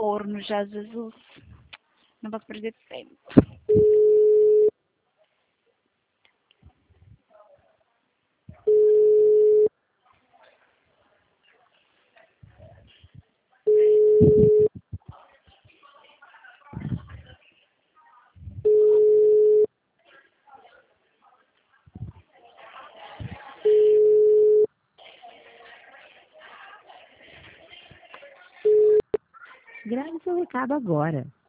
retorno já, Jesus. Não posso perder tempo. Grave seu recado agora.